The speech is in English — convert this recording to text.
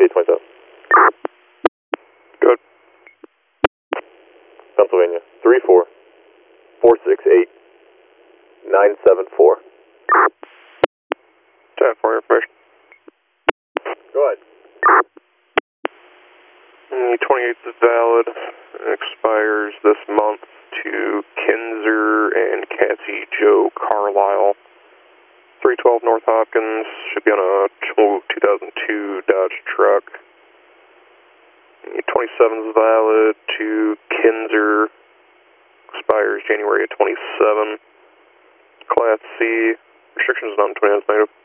27. Good. Pennsylvania, 34-468-974. 10 for information. Go ahead. The 28th is valid. Expires this month to Kinzer and Cassie Joe Carlisle. 312 North Hopkins. Should be on a 2002 Dodge truck. The 27th is valid to Kinzer. Expires January of 27. Class C. Restrictions on 29th native.